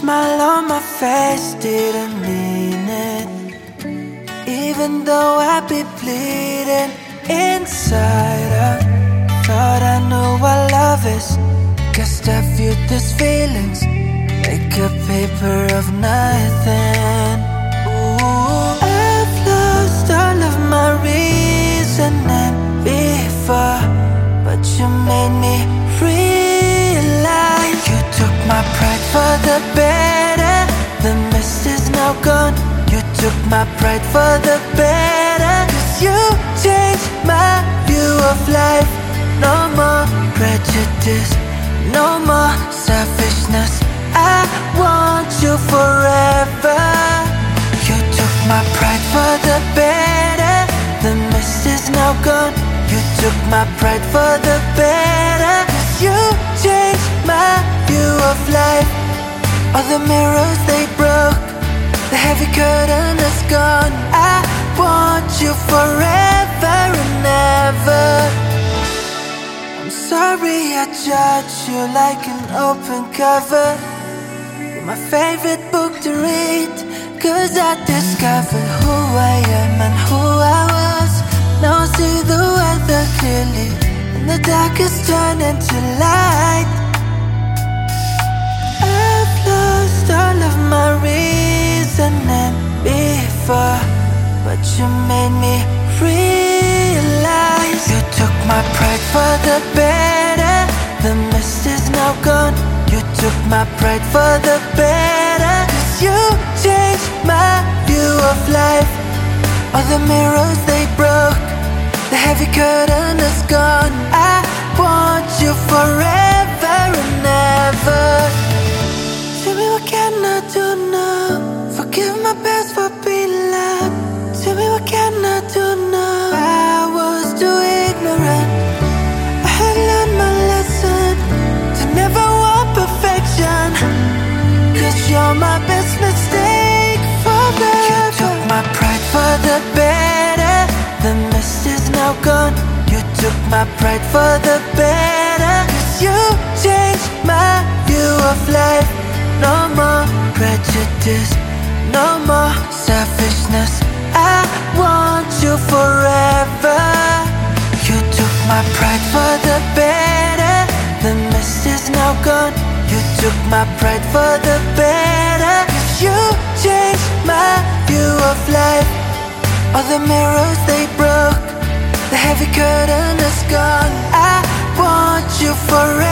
smile on my face, didn't mean it. Even though I'd be bleeding inside, I thought I knew what love is. Guess I viewed these feelings like a paper of nothing. Ooh, I've lost all of my reasoning before, but you made me realize. You took my pride for the better. The mist is now gone. You took my pride for the better. 'Cause you changed my view of life. No more prejudice, no more selfishness. I want you forever. You took my pride for the better. The mist is now gone. You took my pride for the better. 'Cause you changed my view of life. All the mirrors they broke, the heavy curtain is gone. I want you forever and ever. I'm sorry I judge you like an open cover. You're my favorite book to read, 'cause I discovered who I am and who I was. Now I see the weather clearly, and the dark is turning to light. I've lost all of my reasoning before, but you made me realize. You took my pride for the better. The mist is now gone. You took my pride for the better. 'Cause you changed my view of life. All the mirrors they broke, the heavy curtain is gone. I want you forever and ever. Tell me what can I do now? Forgive my past for being loud. Tell me what can I do now? I was too ignorant. I had learned my lesson to never want perfection, 'cause you're my best mistake forever. You took my pride for the better. The mist is now gone. You took my pride for the better. 'Cause you changed my view of life. No more prejudice, no more selfishness. I want you forever. You took my pride for the better. The mist is now gone. You took my pride for the better. 'Cause you changed my view of life. All the mirrors they broke, the heavy curtain is gone. I want you forever.